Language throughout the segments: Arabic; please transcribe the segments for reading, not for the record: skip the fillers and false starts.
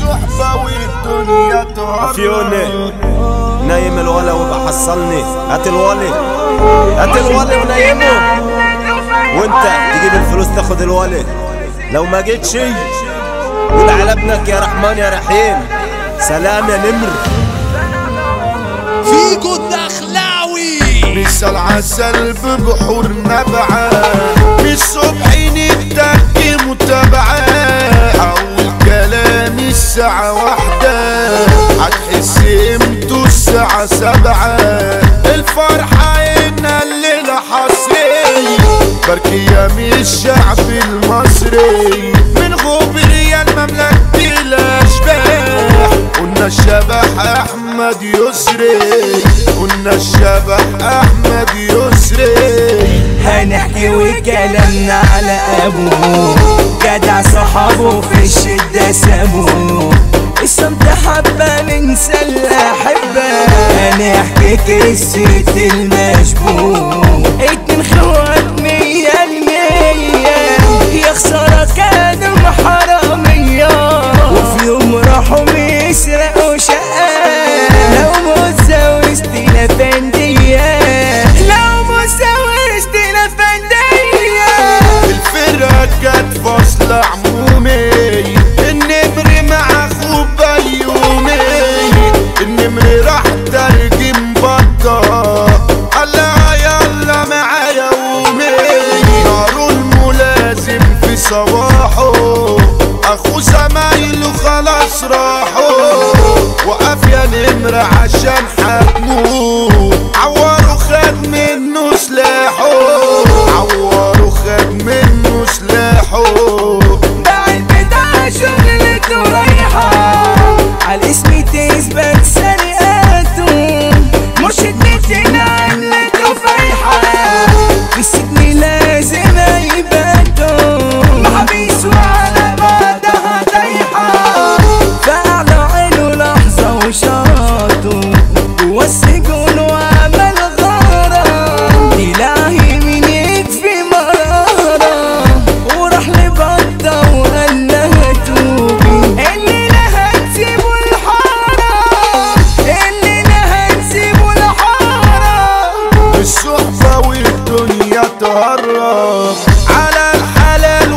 الصحبة والدنيا عفيوني نايم الولا وبقى حصلني. هات الولي هات الولي ونايمه، وانت تجيب الفلوس تاخد الولي. لو ما جيتش قول على ابنك يا رحمن يا رحيم. سلام يا نمر. فيكو الدخلاوي مثل عسل ببحور نبعة، بالصبح نتكي متابعة. أول كلام الساعة 1 هتحس قيمته الساعة 7. الفرحة إن الليلة حصري بركية من الشعب المصري، من غبرية المملكة الأشباح. قلنا الشبح أحمد يسري، قلنا الشبح أحمد يسري. هنحكي وكلامنا على أبوه، جدع صحابه في الشدة سابوه. الصمت حبة ننسى الأحبة، هنحكي قصة المشبوه. 2 خوات 100%، يا خسارة كانوا حرامية، وفي يوم راحوا يسرقوا شقة. لو متزوجت لفندية، لو متزوجت لفندية. الفرقة كانت فاصلة عمومي، النمر مع اخوه بيومي. النمر راح ترجم بطة، قالها يلا معايا يومي. نار الملازم في صباحه، اخو زمايله خلاص راحوا. وقف يا نمر عشان حكموه، عوروا خد منه سلاحه، عوروا خد منه سلاحه. بعد بتاع شغلته رايحة، عالاسم تثبت سرقاته. مرشد نتنا عملته فايحة، في السجن لازم يباتوا. محابيس وعلى بعدها طايحة، فأعلى عينه لحظة وشاطه. جوا السجن وعمل غارة، إلهي مين يكفي مرارة. وراح لبطة وقال لها توبي، الليلة هتسيبوا الحارة، الليلة هتسيبوا الحارة. الصحبة والدنيا تهرب، على الحلال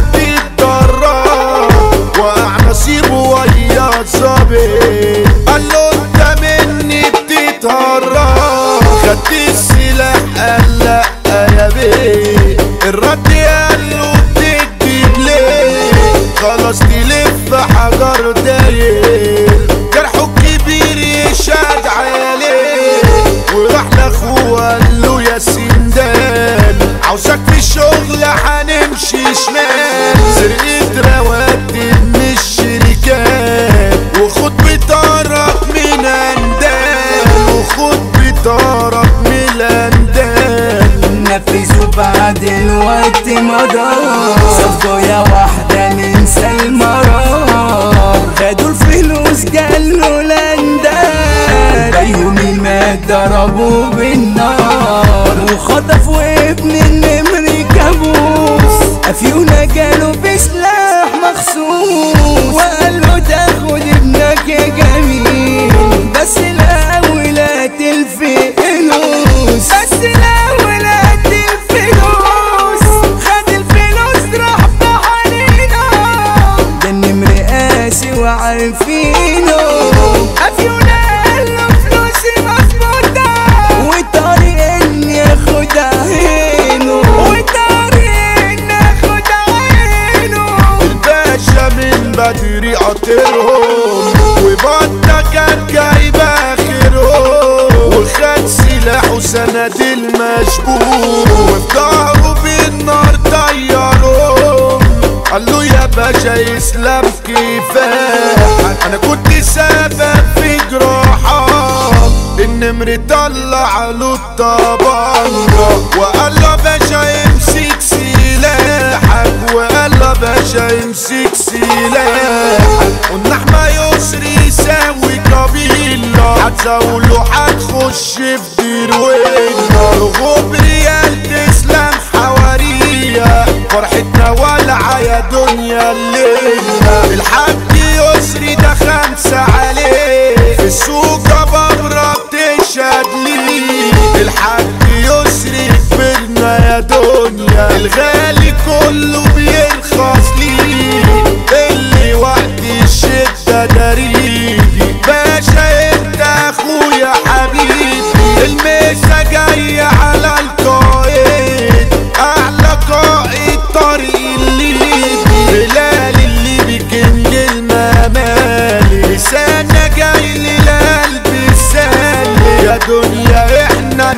وتتدرب. وقع نصيبه ويا الظابط، قال له انت مني بتتهرب. خدت السلاح قال لا يا بيه، الرد قال له بتكذب ليه. خلاص تلف حجر داير، جرحه كبير يشهد عليه. وراح لاخوه قال له يا سندال، عاوزك في الشغل هنمشي شمال. سرقة رواتب من الشركات، وخد بطارك من اندال، وخد بطارك من الاندال. نفذوا بعد الوقت مضى، صفقوا يا واحدة ننسى المرار. خدوا الفلوس قالوا الاندال، بيومي ما ضربوا بالنار. وخطفوا ابن النمر كابوس، افيونا قالوا بسلاح مخصوص. وقالوا تاخد ابنك يا جميل، بس الاول هات الفلوس، بس الاول هات الفلوس. خد الفلوس راح بحنينه، ده النمر قاسي وعارفينه. افيونا قالوا فلوسي مظبوطة، والطريق اني اخد عينه، والطريق اني اخد عينه. الباشا من بدري قاطرهم، وبطة كانت جايبة اخرهم. وخد سلاحه سند المشبوه، وفي ظهره بالنار طيرهم. قال له يا باشا يسلم كفاح، انا كنت سبب في جراحك. النمر طلع له الطبنجة، وقال له باشا امسك سلاحك، وقال له باشا امسك سلاحك. قلنا احمى يسري يساوي قبيلة، هتزاوله هتخش في دير وينا. غبريال تسلم حوارية، فرحتنا والعة يا دنيا الليلة. الحاج يسري ده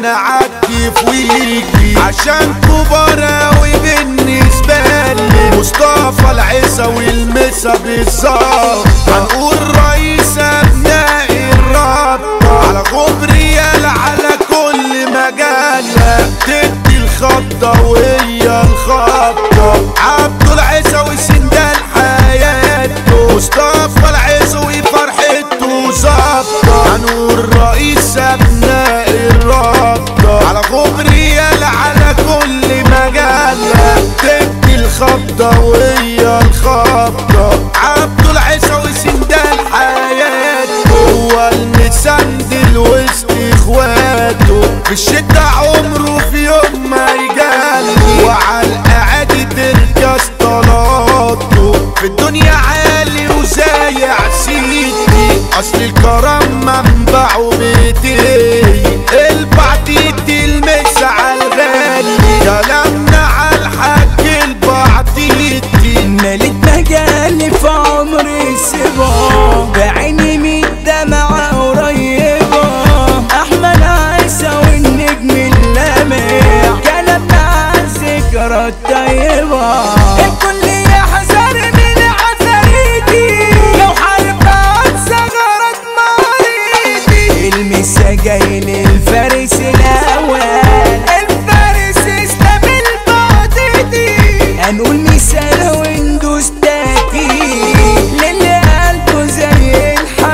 انا عكف ويجي عشان كبراوي بالنسبة لي مصطفى العيسى والمسا بالظبط هنقول رئيس ابناء الرابطة على غبريال على كل مجالة تدي الخطة وهي الخطة عبد العيسى وسندال حياته مصطفى العيسى وفرحته ظابطة هنقول رئيس ابناء الرابطة على غبريال على كل مجالة تدي الخطة وهي الخطة عبد العيسى وسندال حياته هو المسندل وسط اخواته في الشدة عمره في يوم ما يجلي وعلى القعادة تركز طلاته في الدنيا عالي وزايع سيدي اصل الكرم منبعه بيدي البعتيتي المسا عالغالي كلامنا عالحاج البعتيتي ملك مجالي في عمري سبا بعيني ميت دمعة قريبة أحمد عيسى والنجم اللامع كلامنا عالذكرى الطيبة الكل يحذر من عفاريتي لو حربت ثغرات مريتي المسا جاي للفارس الأول الفارس استقبل بعضتي هنقول مثال وندوس تاتي للي قلبه زي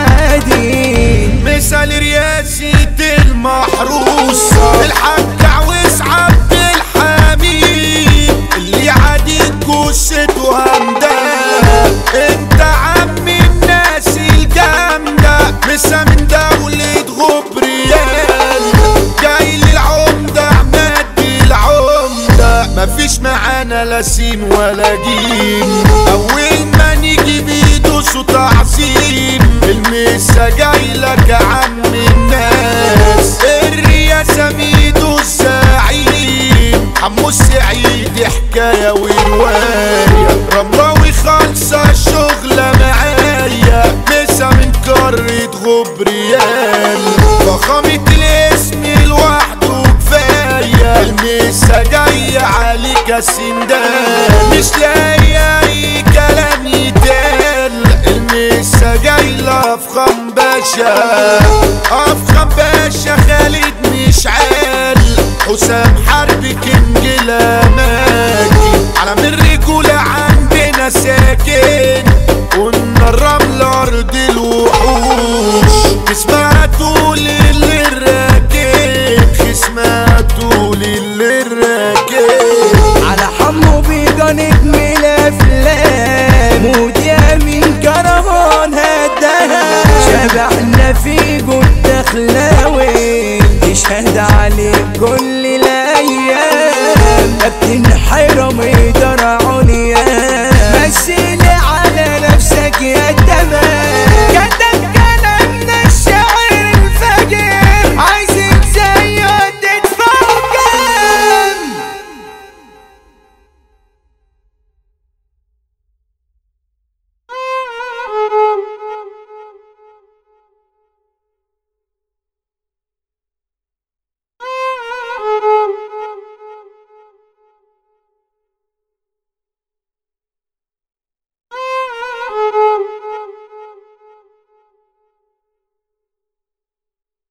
الحديد مثال رياسة المحروسة الحاج عويس عبد الحميد اللي عاديك جثته همدان انت عم الناس الجامدة مسا من دولة غبريال جاي للعمدة عماد العمدة مفيش معانا لا سين ولا جيم اول ما نيجي بيدوسوا تعظيم المسا جاي لك يا عم الناس الرياسة ميدو الزعيم حمو السعيد حكاية ورواية رمراوي خالصة الشغلة معايا مسا من قارة غبريال فخامة الاسم لوحده كفاية المسا جاية عليك يا سندال مش لاقي اي كلام يتقال المسا جاي لأفخم باشا أفخم باشا خالد مشعال حسام حرب كينج الأماكن على من رجولة عندنا ساكن قلنا الرمل أرض الوحوش خصماته للي الراكب خصماته للي الراكب على حمو بيضا نجم الافلام موديا من كرهان هداها شبح